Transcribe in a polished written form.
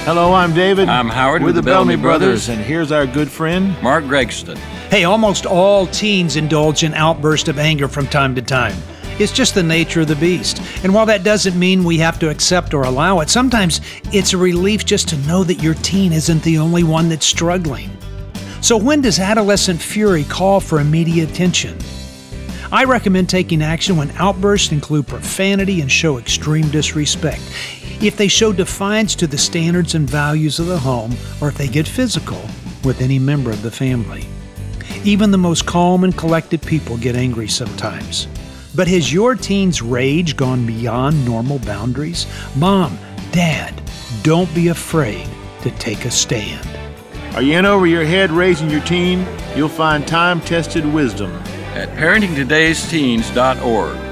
Hello, I'm David. I'm Howard We're with the the Bellamy Bellamy Brothers, Brothers. and here's our good friend, Mark Gregston. Hey, almost all teens indulge in outbursts of anger from time to time. It's just the nature of the beast. And while that doesn't mean we have to accept or allow it, sometimes it's a relief just to know that your teen isn't the only one that's struggling. So when does adolescent fury call for immediate attention? I recommend taking action when outbursts include profanity and show extreme disrespect. If they show defiance to the standards and values of the home, or if they get physical with any member of the family. Even the most calm and collected people get angry sometimes. But has your teen's rage gone beyond normal boundaries? Mom, Dad, don't be afraid to take a stand. Are you in over your head raising your teen? You'll find time-tested wisdom At parentingtodaysteens.org.